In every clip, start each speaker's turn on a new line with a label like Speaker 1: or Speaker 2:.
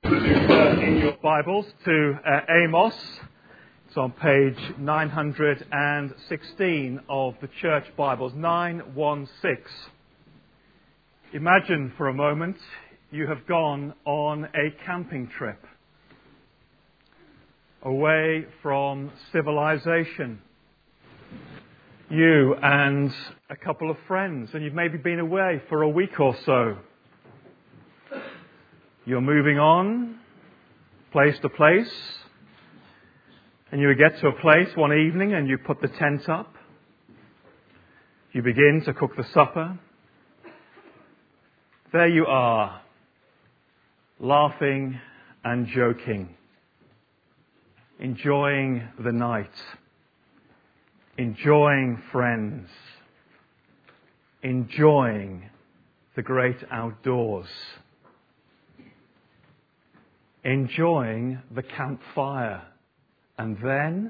Speaker 1: In your Bibles to Amos. It's on page 916 of the Church Bibles, 916. Imagine for a moment you have gone on a camping trip away from civilization. You and a couple of friends, and you've maybe been away for a week or so. You're moving on, place to place, and you get to a place one evening and you put the tent up. You begin to cook the supper. There you are, laughing and joking, enjoying the night, enjoying friends, enjoying the great outdoors, enjoying the campfire. And then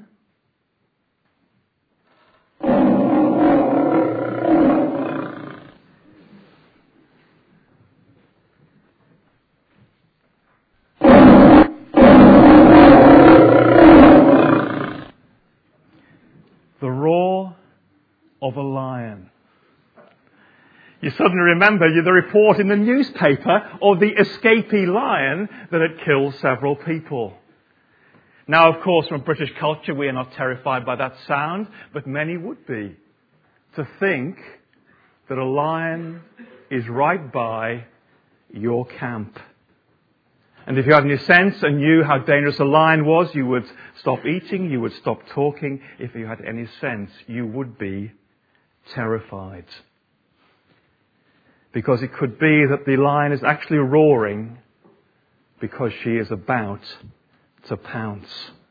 Speaker 1: the roar of a lion. You suddenly remember the report in the newspaper of the escapee lion that had killed several people. Now, of course, from British culture, we are not terrified by that sound, but many would be. To think that a lion is right by your camp. And if you had any sense and knew how dangerous a lion was, you would stop eating, you would stop talking. If you had any sense, you would be terrified. Because it could be that the lion is actually roaring because she is about to pounce.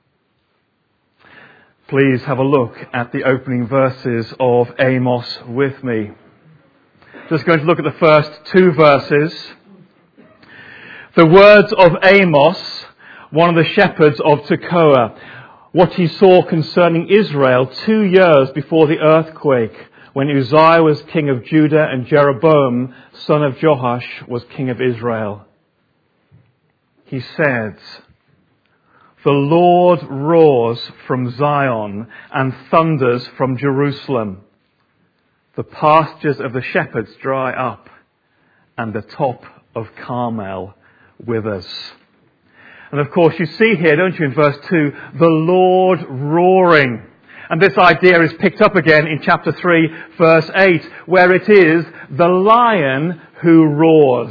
Speaker 1: Please have a look at the opening verses of Amos with me. Just going to look at the first two verses. The words of Amos, one of the shepherds of Tekoa, what he saw concerning Israel 2 years before the earthquake, when Uzziah was king of Judah and Jeroboam, son of Joash, was king of Israel. He said, "The Lord roars from Zion and thunders from Jerusalem. The pastures of the shepherds dry up, and the top of Carmel withers." And of course you see here, don't you, in verse 2, the Lord roaring. And this idea is picked up again in chapter 3, verse 8, where it is the lion who roars.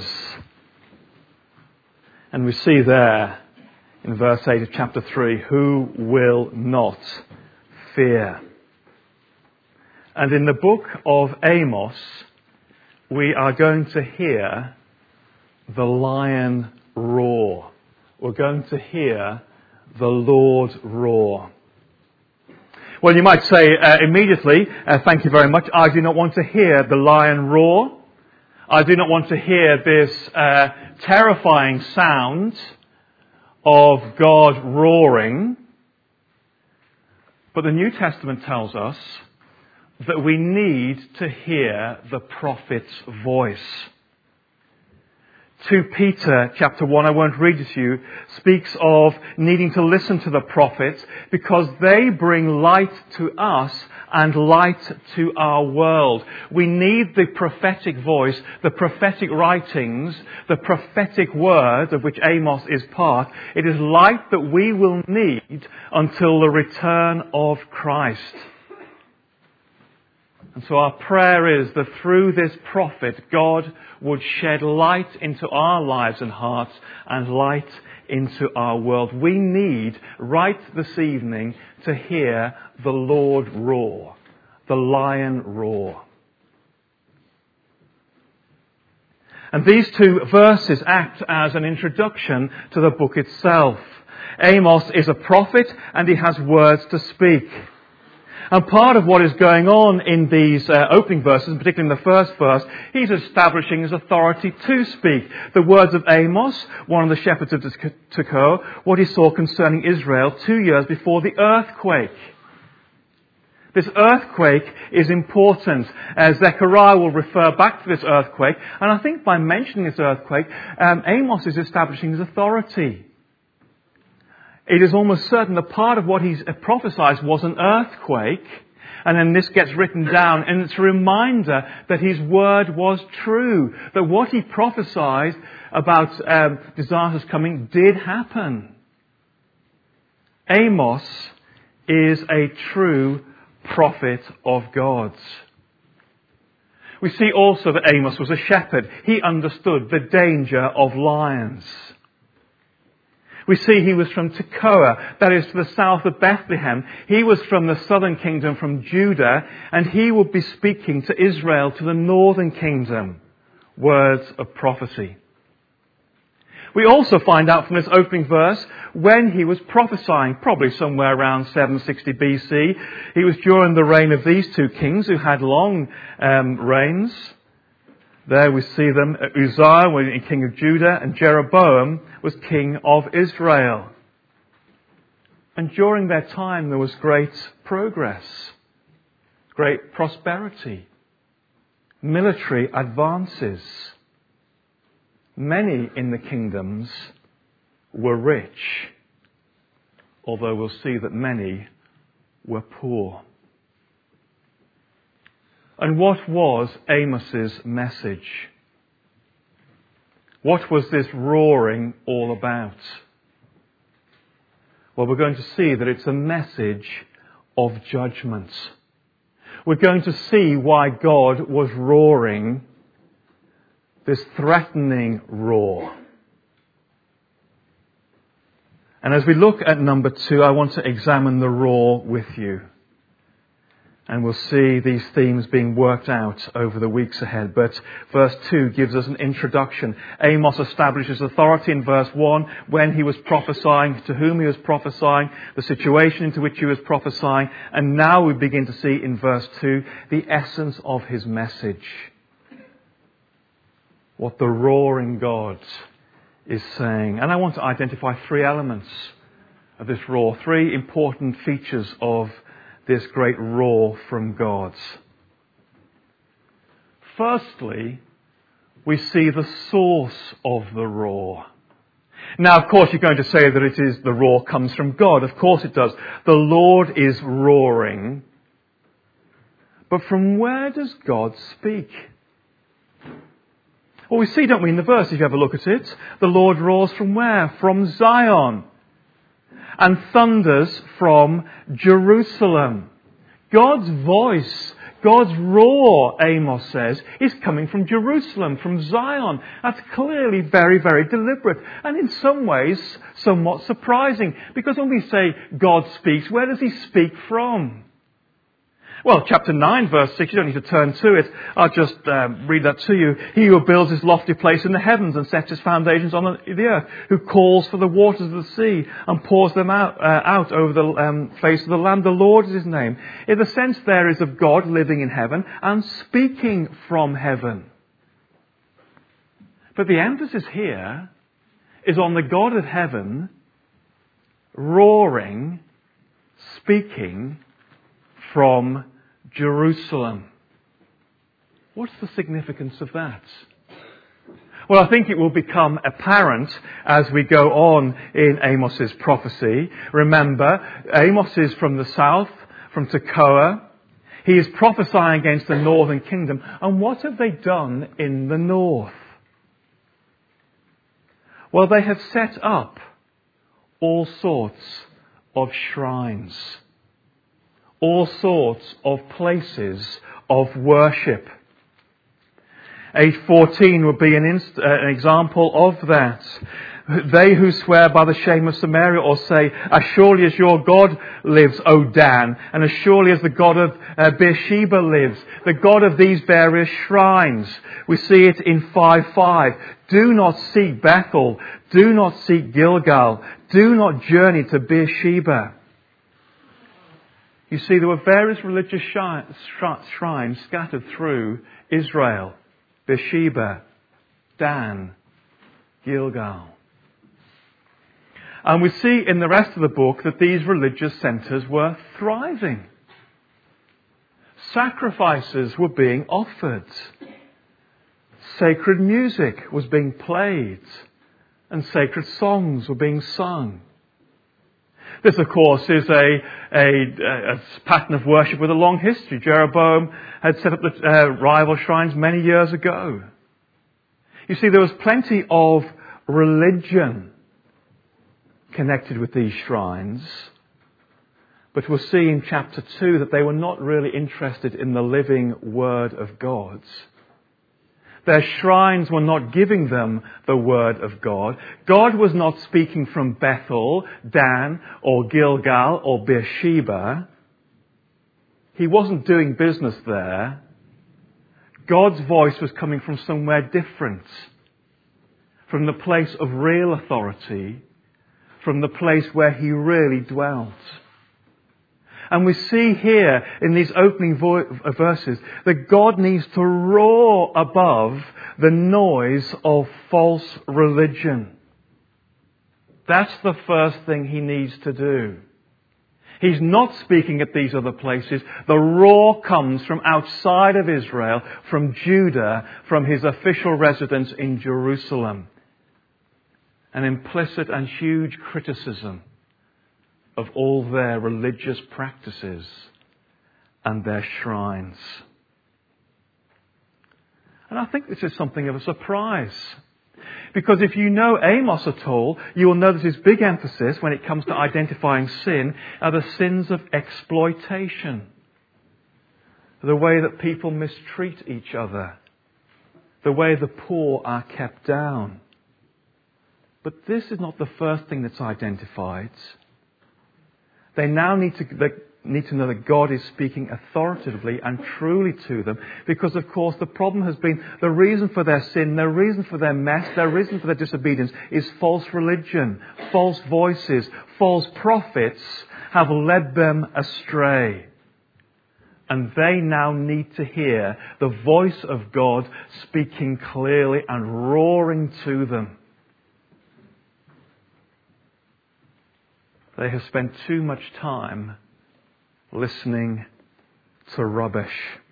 Speaker 1: And we see there in verse 8 of chapter 3, who will not fear? And in the book of Amos, we are going to hear the lion roar. We're going to hear the Lord roar. Well, you might say immediately, thank you very much, I do not want to hear the lion roar. I do not want to hear this terrifying sound of God roaring. But the New Testament tells us that we need to hear the prophet's voice. 2 Peter chapter 1, I won't read it to you, speaks of needing to listen to the prophets because they bring light to us and light to our world. We need the prophetic voice, the prophetic writings, the prophetic word of which Amos is part. It is light that we will need until the return of Christ. And so our prayer is that through this prophet, God would shed light into our lives and hearts and light into our world. We need, right this evening, to hear the Lord roar, the lion roar. And these two verses act as an introduction to the book itself. Amos is a prophet and he has words to speak. And part of what is going on in these opening verses, particularly in the first verse, he's establishing his authority to speak. The words of Amos, one of the shepherds of Tekoa, what he saw concerning Israel 2 years before the earthquake. This earthquake is important. Zechariah will refer back to this earthquake. And I think by mentioning this earthquake, Amos is establishing his authority. It is almost certain that part of what he prophesies was an earthquake. And then this gets written down. And it's a reminder that his word was true. That what he prophesied about disasters coming did happen. Amos is a true prophet of God's. We see also that Amos was a shepherd. He understood the danger of lions. We see he was from Tekoa, that is to the south of Bethlehem. He was from the southern kingdom, from Judah, and he would be speaking to Israel, to the northern kingdom, words of prophecy. We also find out from this opening verse when he was prophesying, probably somewhere around 760 BC. He was during the reign of these two kings who had long reigns. There we see them. Uzziah was king of Judah and Jeroboam was king of Israel. And during their time there was great progress, great prosperity, military advances. Many in the kingdoms were rich, although we'll see that many were poor. And what was Amos's message? What was this roaring all about? Well, we're going to see that it's a message of judgment. We're going to see why God was roaring this threatening roar. And as we look at number 2, I want to examine the roar with you. And we'll see these themes being worked out over the weeks ahead. But verse 2 gives us an introduction. Amos establishes authority in verse 1 when he was prophesying, to whom he was prophesying, the situation into which he was prophesying. And now we begin to see in verse 2 the essence of his message. What the roaring God is saying. And I want to identify 3 elements of this roar, 3 important features of this great roar from God. Firstly, we see the source of the roar. Now, of course, you're going to say that it is the roar comes from God. Of course it does. The Lord is roaring. But from where does God speak? Well, we see, don't we, in the verse, if you have a look at it, the Lord roars from where? From Zion. And thunders from Jerusalem. God's voice, God's roar, Amos says, is coming from Jerusalem, from Zion. That's clearly very, very deliberate. And in some ways, somewhat surprising. Because when we say God speaks, where does he speak from? Well, chapter 9, verse 6, you don't need to turn to it. I'll just read that to you. He who builds his lofty place in the heavens and sets his foundations on the earth, who calls for the waters of the sea and pours them out over the face of the land. The Lord is his name. In the sense there is of God living in heaven and speaking from heaven. But the emphasis here is on the God of heaven roaring, speaking from Jerusalem. What's the significance of that? Well, I think it will become apparent as we go on in Amos's prophecy. Remember, Amos is from the south, from Tekoa. He is prophesying against the northern kingdom. And what have they done in the north? Well, they have set up all sorts of shrines. All sorts of places of worship. 8:14 would be an example of that. They who swear by the shame of Samaria, or say, as surely as your God lives, O Dan, and as surely as the God of Beersheba lives, the God of these various shrines. We see it in 5:5. Do not seek Bethel. Do not seek Gilgal. Do not journey to Beersheba. You see, there were various religious shrines scattered through Israel. Beersheba, Dan, Gilgal. And we see in the rest of the book that these religious centres were thriving. Sacrifices were being offered. Sacred music was being played. And sacred songs were being sung. This, of course, is a pattern of worship with a long history. Jeroboam had set up the rival shrines many years ago. You see, there was plenty of religion connected with these shrines. But we'll see in chapter 2 that they were not really interested in the living Word of God. Their shrines were not giving them the Word of God. God was not speaking from Bethel, Dan, or Gilgal, or Beersheba. He wasn't doing business there. God's voice was coming from somewhere different. From the place of real authority. From the place where He really dwelt. And we see here in these opening verses that God needs to roar above the noise of false religion. That's the first thing He needs to do. He's not speaking at these other places. The roar comes from outside of Israel, from Judah, from His official residence in Jerusalem. An implicit and huge criticism of all their religious practices and their shrines. And I think this is something of a surprise. Because if you know Amos at all, you will know that his big emphasis when it comes to identifying sin are the sins of exploitation. The way that people mistreat each other. The way the poor are kept down. But this is not the first thing that's identified. They now need to know that God is speaking authoritatively and truly to them. Because, of course, the problem has been the reason for their sin, their reason for their mess, their reason for their disobedience is false religion, false voices, false prophets have led them astray. And they now need to hear the voice of God speaking clearly and roaring to them. They have spent too much time listening to rubbish.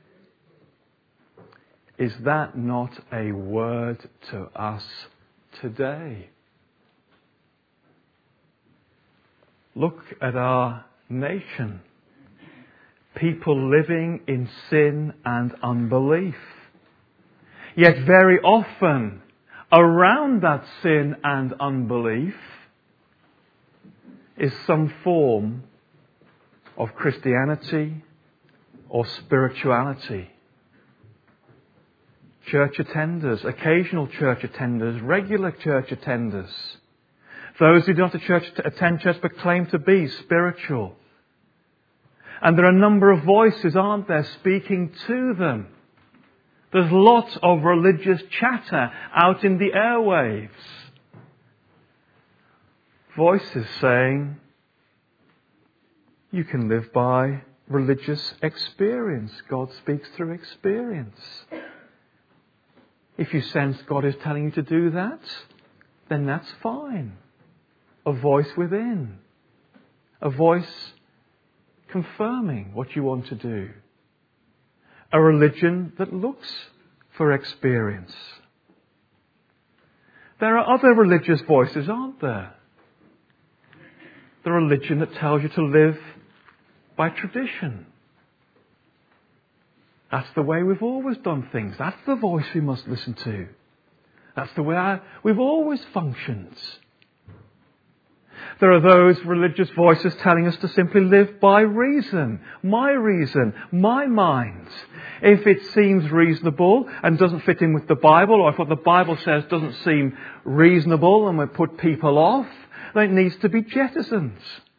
Speaker 1: Is that not a word to us today? Look at our nation. People living in sin and unbelief. Yet very often, around that sin and unbelief, is some form of Christianity or spirituality. Church attenders, occasional church attenders, regular church attenders. Those who do not attend church but claim to be spiritual. And there are a number of voices, aren't there, speaking to them. There's lots of religious chatter out in the airwaves. Voices saying, you can live by religious experience. God speaks through experience. If you sense God is telling you to do that, then that's fine. A voice within. A voice confirming what you want to do. A religion that looks for experience. There are other religious voices, aren't there? The religion that tells you to live by tradition. That's the way we've always done things. That's the voice we must listen to. That's the way we've always functioned. There are those religious voices telling us to simply live by reason, my mind. If it seems reasonable and doesn't fit in with the Bible, or if what the Bible says doesn't seem reasonable and will put people off, then it needs to be jettisoned.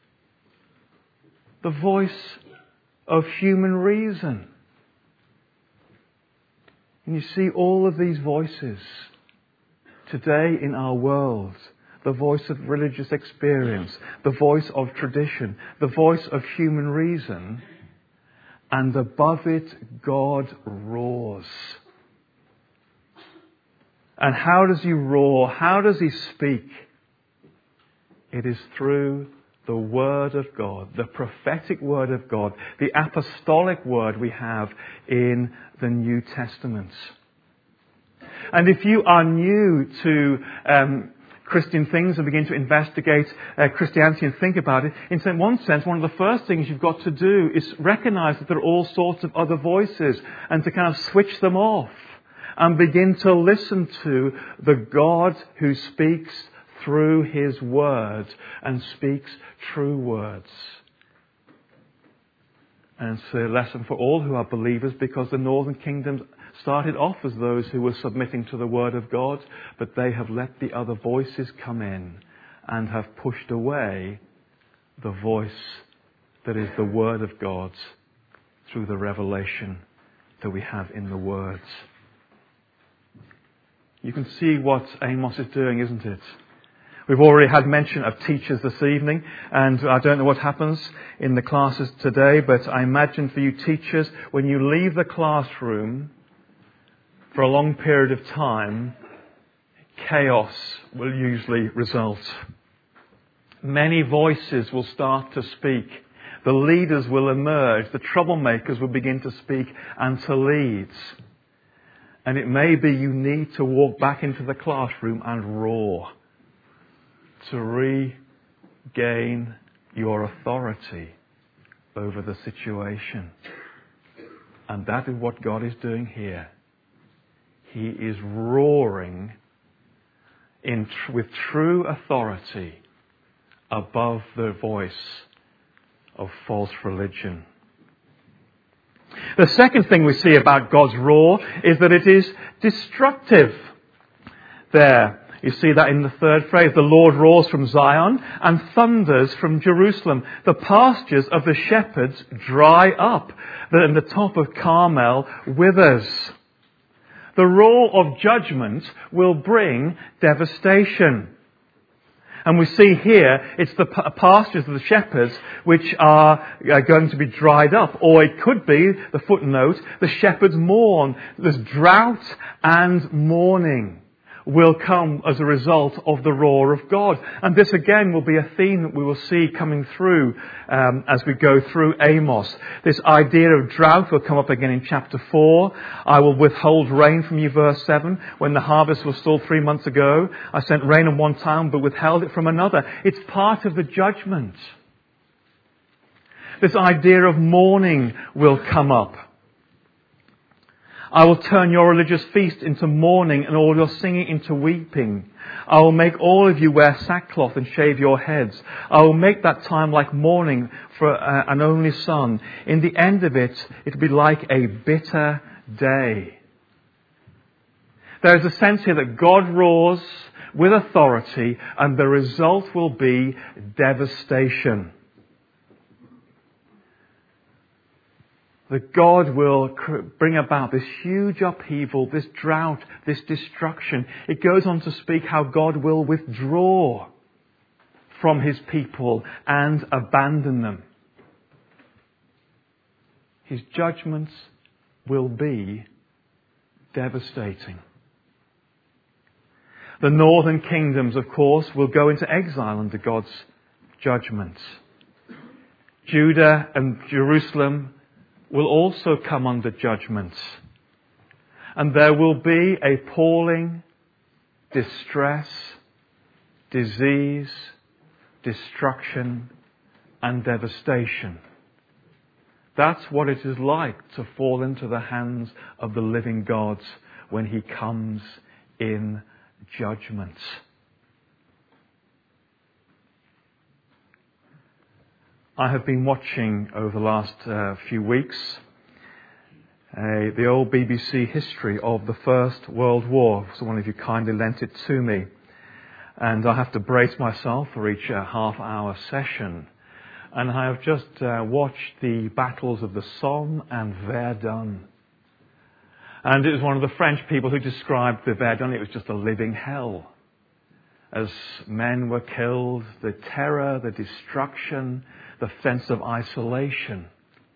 Speaker 1: The voice of human reason. And you see all of these voices today in our world. The voice of religious experience, the voice of tradition, the voice of human reason. And above it, God roars. And how does He roar? How does He speak? It is through the Word of God, the prophetic Word of God, the apostolic Word we have in the New Testament. And if you are new to Christian things and begin to investigate Christianity and think about it, in one sense, one of the first things you've got to do is recognize that there are all sorts of other voices and to kind of switch them off and begin to listen to the God who speaks through His Word and speaks true words. And it's a lesson for all who are believers, because the northern kingdom started off as those who were submitting to the Word of God, but they have let the other voices come in and have pushed away the voice that is the Word of God through the revelation that we have in the words. You can see what Amos is doing, isn't it? We've already had mention of teachers this evening, and I don't know what happens in the classes today, but I imagine for you teachers, when you leave the classroom for a long period of time, chaos will usually result. Many voices will start to speak. The leaders will emerge. The troublemakers will begin to speak and to lead. And it may be you need to walk back into the classroom and roar to regain your authority over the situation. And that is what God is doing here. He is roaring with true authority above the voice of false religion. The second thing we see about God's roar is that it is destructive. There, you see that in the third phrase. The Lord roars from Zion and thunders from Jerusalem. The pastures of the shepherds dry up, and the top of Carmel withers. The roar of judgment will bring devastation. And we see here, it's the pastures of the shepherds which are going to be dried up. Or it could be, the footnote, the shepherds mourn. There's drought and mourning will come as a result of the roar of God. And this again will be a theme that we will see coming through as we go through Amos. This idea of drought will come up again in chapter 4. I will withhold rain from you, verse 7. When the harvest was still 3 months ago, I sent rain on one town but withheld it from another. It's part of the judgment. This idea of mourning will come up. I will turn your religious feast into mourning and all your singing into weeping. I will make all of you wear sackcloth and shave your heads. I will make that time like mourning for an only son. In the end of it, it will be like a bitter day. There is a sense here that God roars with authority, and the result will be devastation. That God will bring about this huge upheaval, this drought, this destruction. It goes on to speak how God will withdraw from His people and abandon them. His judgments will be devastating. The northern kingdoms, of course, will go into exile under God's judgments. Judah and Jerusalem will also come under judgments. And there will be appalling distress, disease, destruction, and devastation. That's what it is like to fall into the hands of the living God when He comes in judgment. I have been watching over the last few weeks the old BBC history of the First World War. So one of you kindly lent it to me. And I have to brace myself for each half-hour session. And I have just watched the battles of the Somme and Verdun. And it was one of the French people who described the Verdun. It was just a living hell. As men were killed, the terror, the destruction, the sense of isolation.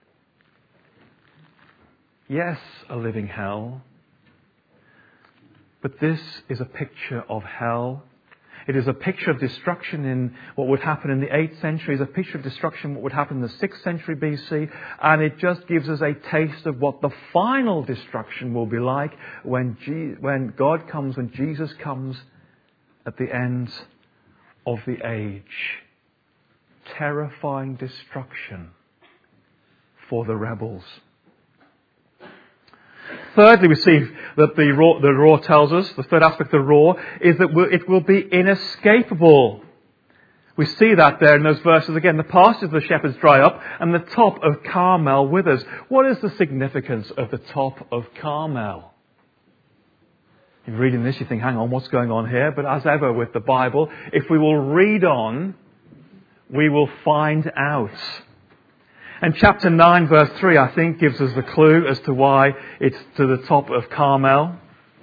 Speaker 1: Yes, a living hell. But this is a picture of hell. It is a picture of destruction in what would happen in the 8th century. It's a picture of destruction in what would happen in the 6th century BC. And it just gives us a taste of what the final destruction will be like when God comes, when Jesus comes at the end of the age. Terrifying destruction for the rebels. Thirdly, we see that the roar tells us, the third aspect of the roar, is that it will be inescapable. We see that there in those verses again. The pastures of the shepherds dry up and the top of Carmel withers. What is the significance of the top of Carmel? You're reading this, you think, hang on, what's going on here? But as ever with the Bible, if we will read on, we will find out. And chapter 9 verse 3 I think gives us the clue as to why it's to the top of Carmel.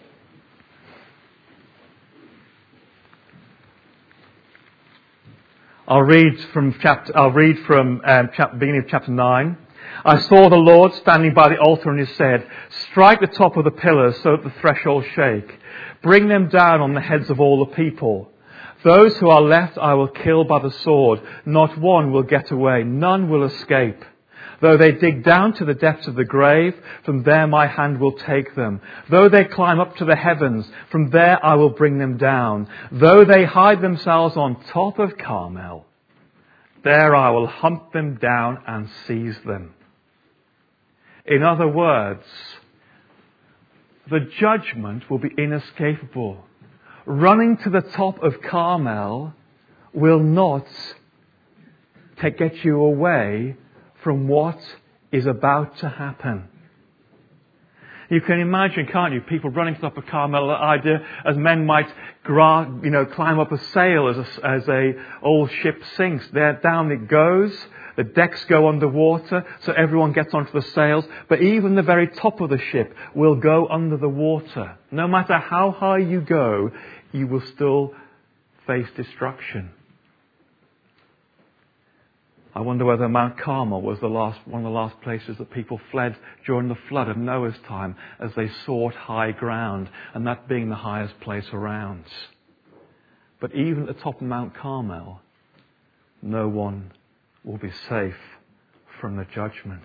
Speaker 1: I'll read from beginning of chapter 9. I saw the Lord standing by the altar and he said, strike the top of the pillars so that the thresholds shake. Bring them down on the heads of all the people. Those who are left I will kill by the sword. Not one will get away. None will escape. Though they dig down to the depths of the grave, from there my hand will take them. Though they climb up to the heavens, from there I will bring them down. Though they hide themselves on top of Carmel, there I will hunt them down and seize them. In other words, the judgment will be inescapable. Running to the top of Carmel will not get you away from what is about to happen. You can imagine, can't you, people running to the top of Carmel, the idea as men might climb up a sail as a old ship sinks. There down it goes. The decks go underwater, so everyone gets onto the sails. But even the very top of the ship will go under the water. No matter how high you go, you will still face destruction. I wonder whether Mount Carmel was one of the last places that people fled during the flood of Noah's time as they sought high ground, and that being the highest place around. But even at the top of Mount Carmel, no one will be safe from the judgment.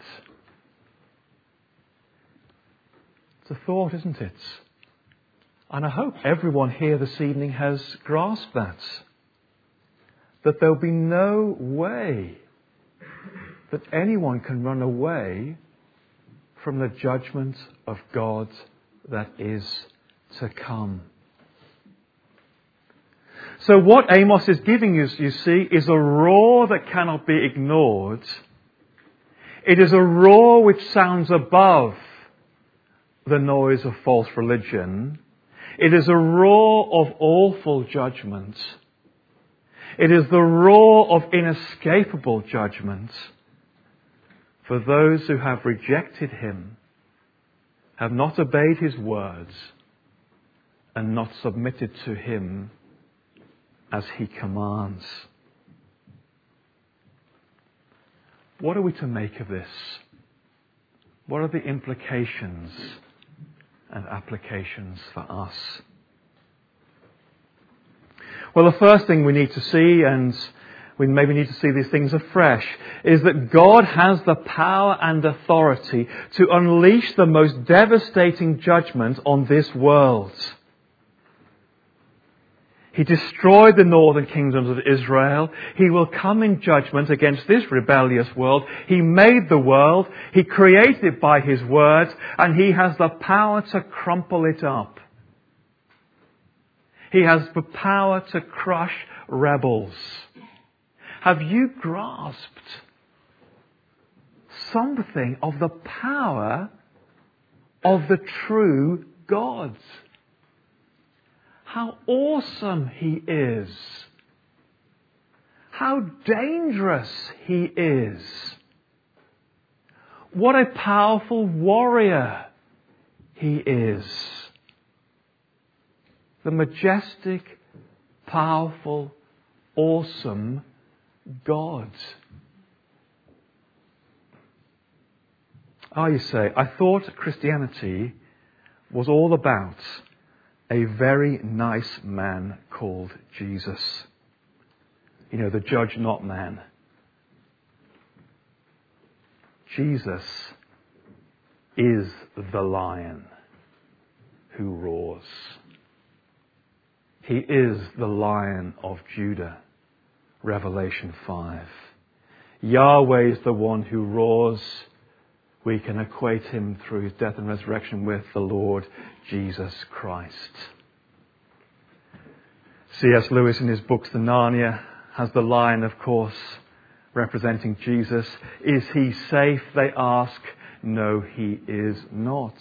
Speaker 1: It's a thought, isn't it? And I hope everyone here this evening has grasped that there'll be no way that anyone can run away from the judgment of God that is to come. So what Amos is giving us, you see, is a roar that cannot be ignored. It is a roar which sounds above the noise of false religion. It is a roar of awful judgment. It is the roar of inescapable judgment for those who have rejected him, have not obeyed his words, and not submitted to him as he commands. What are we to make of this? What are the implications and applications for us? Well, the first thing we need to see, and we maybe need to see these things afresh, is that God has the power and authority to unleash the most devastating judgment on this world. He destroyed the northern kingdoms of Israel. He will come in judgment against this rebellious world. He made the world. He created it by his word. And he has the power to crumple it up. He has the power to crush rebels. Have you grasped something of the power of the true God? How awesome he is. How dangerous he is. What a powerful warrior he is. The majestic, powerful, awesome God. You say, I thought Christianity was all about a very nice man called Jesus. You know, the judge not man. Jesus is the Lion who roars. He is the Lion of Judah. Revelation 5. Yahweh is the one who roars. We can equate him through his death and resurrection with the Lord Jesus Christ. C.S. Lewis in his books, The Narnia, has the lion, of course, representing Jesus. Is he safe, they ask. No, he is not.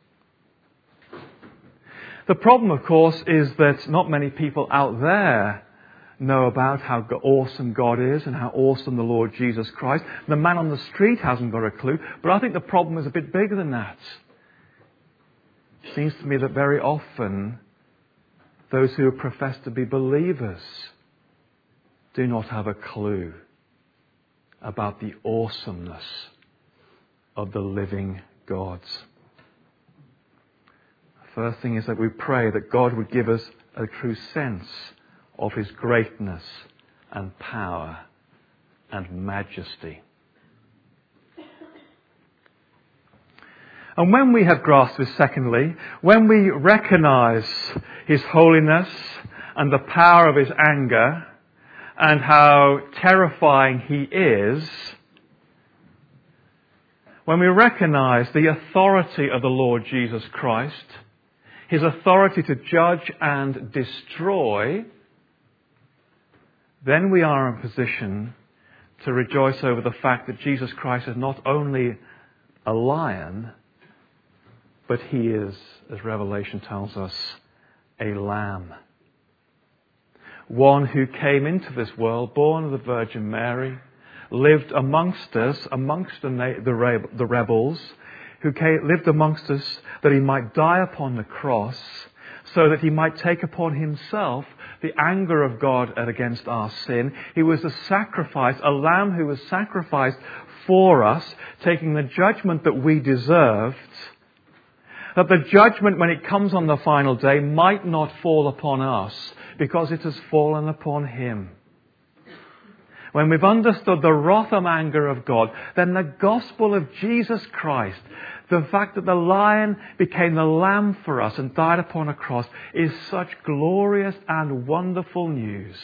Speaker 1: The problem, of course, is that not many people out there know about how awesome God is and how awesome the Lord Jesus Christ. The man on the street hasn't got a clue, but I think the problem is a bit bigger than that. It seems to me that very often those who profess to be believers do not have a clue about the awesomeness of the living God. The first thing is that we pray that God would give us a true sense of his greatness and power and majesty. And when we have grasped this, secondly, when we recognize his holiness and the power of his anger and how terrifying he is, when we recognize the authority of the Lord Jesus Christ, his authority to judge and destroy, then we are in a position to rejoice over the fact that Jesus Christ is not only a lion, but he is, as Revelation tells us, a lamb. One who came into this world, born of the Virgin Mary, lived amongst us, amongst the rebels, who lived amongst us that he might die upon the cross, so that he might take upon himself the anger of God against our sin. He was a sacrifice, a lamb who was sacrificed for us, taking the judgment that we deserved, that the judgment, when it comes on the final day, might not fall upon us, because it has fallen upon him. When we've understood the wrath and anger of God, then the gospel of Jesus Christ, the fact that the lion became the lamb for us and died upon a cross, is such glorious and wonderful news.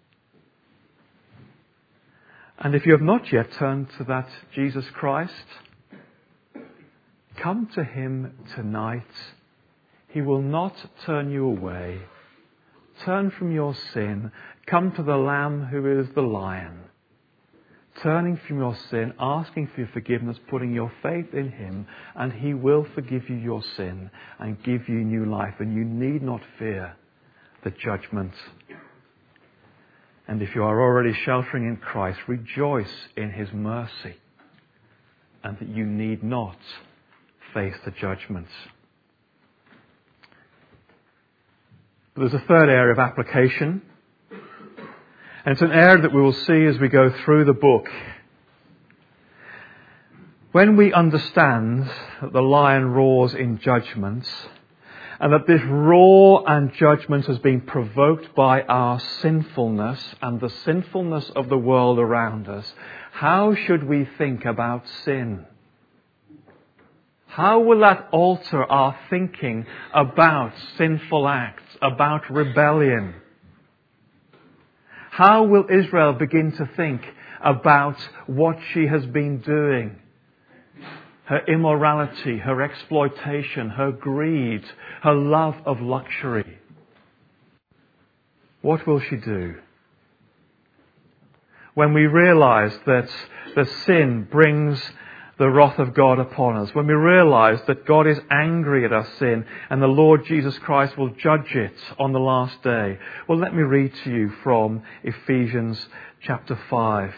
Speaker 1: And if you have not yet turned to that Jesus Christ, come to him tonight. He will not turn you away. Turn from your sin. Come to the Lamb who is the Lion. Turning from your sin, asking for your forgiveness, putting your faith in him, and he will forgive you your sin and give you new life. And you need not fear the judgment. And if you are already sheltering in Christ, rejoice in his mercy, and that you need not face the judgment. But there's a third area of application. And it's an area that we will see as we go through the book. When we understand that the lion roars in judgment, and that this roar and judgment has been provoked by our sinfulness and the sinfulness of the world around us, how should we think about sin? How will that alter our thinking about sinful acts, about rebellion? How will Israel begin to think about what she has been doing? Her immorality, her exploitation, her greed, her love of luxury. What will she do? When we realize that the sin brings the wrath of God upon us, when we realize that God is angry at our sin and the Lord Jesus Christ will judge it on the last day. Well, let me read to you from Ephesians chapter 5.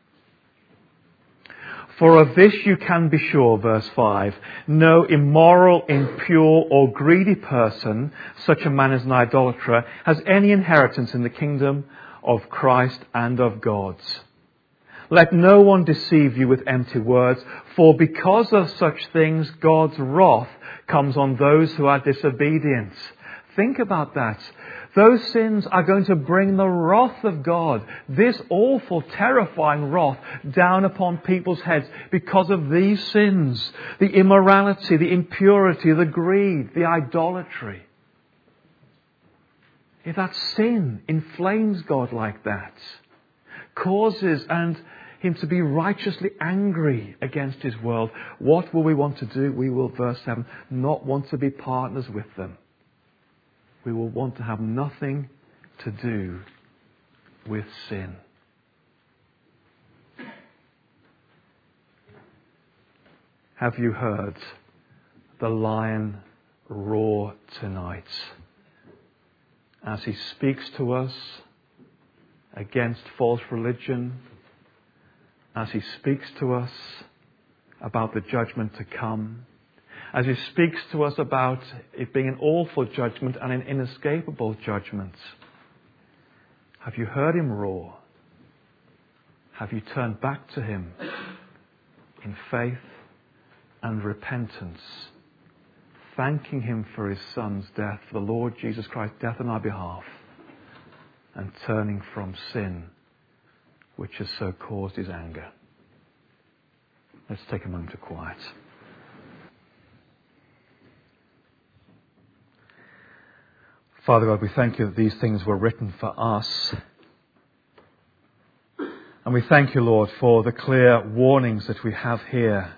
Speaker 1: For of this you can be sure, verse 5, no immoral, impure or greedy person, such a man as an idolater, has any inheritance in the kingdom of Christ and of God's. Let no one deceive you with empty words, for because of such things God's wrath comes on those who are disobedient. think about that. Those sins are going to bring the wrath of God, this awful, terrifying wrath, down upon people's heads because of these sins. The immorality, the impurity, the greed, the idolatry. If that sin inflames God like that, causes Him to be righteously angry against His world, what will we want to do? We will, verse 7, not want to be partners with them. We will want to have nothing to do with sin. Have you heard the lion roar tonight as he speaks to us against false religion, as he speaks to us about the judgment to come, as he speaks to us about it being an awful judgment and an inescapable judgment? Have you heard him roar? Have you turned back to him in faith and repentance, thanking him for his Son's death, for the Lord Jesus Christ's death on our behalf, and turning from sin, which has so caused his anger? Let's take a moment of quiet. Father God, we thank you that these things were written for us. And we thank you, Lord, for the clear warnings that we have here.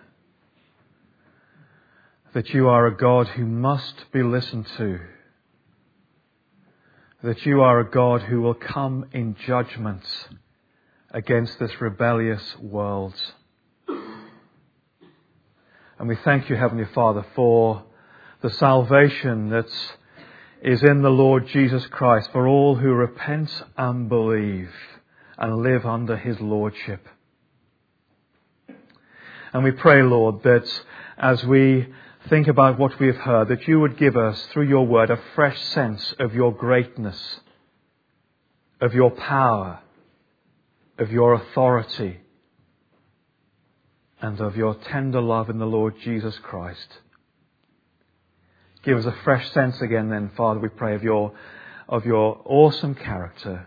Speaker 1: That you are a God who must be listened to. That you are a God who will come in judgment against this rebellious world. And we thank you, Heavenly Father, for the salvation that is in the Lord Jesus Christ for all who repent and believe and live under his lordship. And we pray, Lord, that as we think about what we have heard, that you would give us, through your word, a fresh sense of your greatness, of your power, of your authority, and of your tender love in the Lord Jesus Christ. Give us a fresh sense again then, Father, we pray, of your awesome character,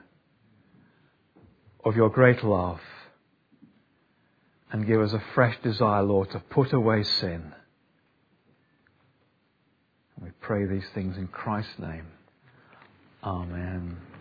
Speaker 1: of your great love. And give us a fresh desire, Lord, to put away sin. And we pray these things in Christ's name. Amen.